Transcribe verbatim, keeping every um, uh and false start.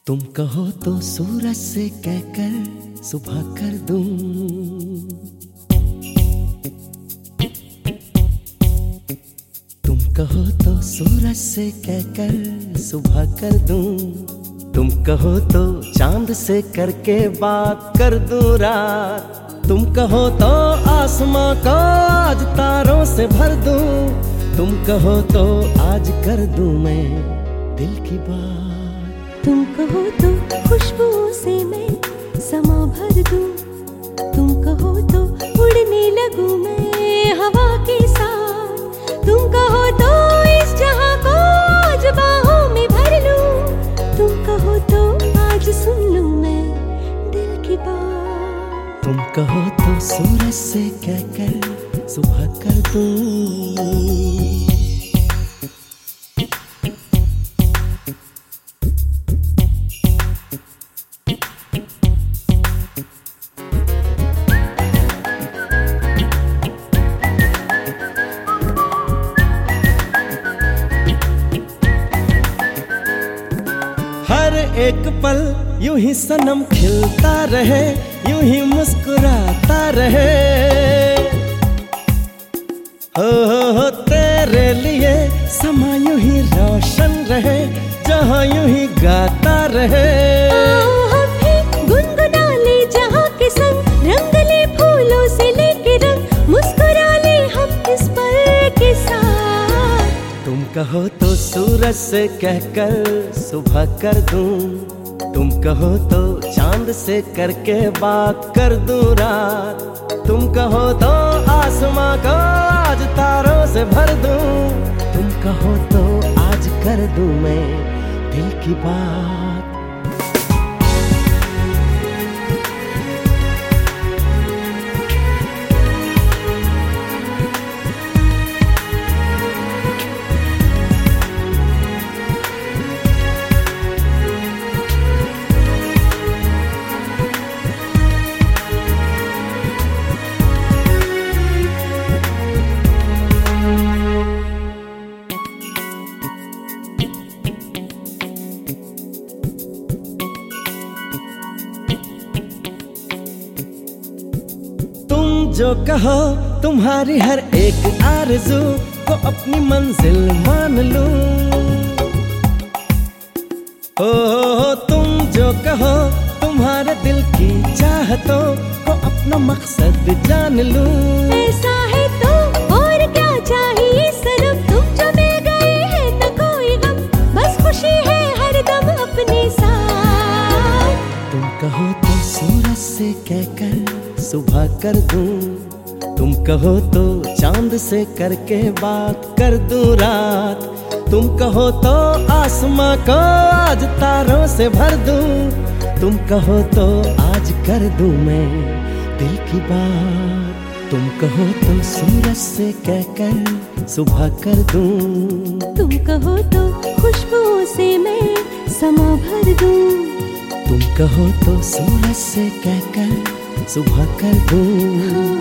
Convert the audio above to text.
तुम कहो तो सूरज से कहकर सुबह कर दूं। तुम कहो तो सूरज से कहकर सुबह कर दूं। तुम कहो तो चांद से करके बात कर दूं रात। तुम कहो तो आसमां को आज तारों से भर दूं। तुम कहो तो आज कर दूं मैं दिल की बात। तुम कहो तो खुशबुओं से मैं समा भर दूं। तुम कहो तो उड़ने लगूं मैं हवा के साथ। तुम कहो तो इस जहां को आज बाहों में भर लूं। तुम कहो तो आज सुन लूं मैं दिल की बात। तुम कहो तो सूरज से कहकर सुबह कर दूं। हर एक पल यूं ही सनम खिलता रहे, यूं ही मुस्कुराता रहे। हो हो हो तेरे लिए समा यूं ही रोशन रहे, जहां यूं ही गाता रहे। आओ हम भी गुनगुना ले जहां के संग, रंग ले फूलों से लेके रंग, मुस्कुरा ले हम इस पल के साथ। तुम कहो तो सूरज से कहकर सुबह कर दूं। तुम कहो तो चांद से करके बात कर दूं रात। तुम कहो तो आसमां को आज तारों से भर दूं। तुम कहो तो आज कर दूं मैं दिल की बात। जो कहो तुम्हारी हर एक आरज़ू को अपनी मंजिल मान लूं। हो, हो, हो तुम जो कहो तुम्हारे दिल की चाहतों को अपना मकसद जान लूं। ऐसा है तो और क्या चाहिए सनम, तुम जो मिल गए हैं न कोई गम, बस खुशी है हर दम अपने साथ। तुम कहो तो सूरज से कहकर सुबह कर दूं। तुम कहो तो चांद से करके बात कर दूं रात। तुम कहो तो आसमां को आज तारों से भर दूं। तुम कहो तो आज कर दूं मैं दिल की बात। तुम कहो तो सूरज से कहकर सुबह कर दूं। तुम कहो तो खुशबुओं से मैं समा भर दूं। तुम कहो तो सूरज से कहकर सुबह कर दूं।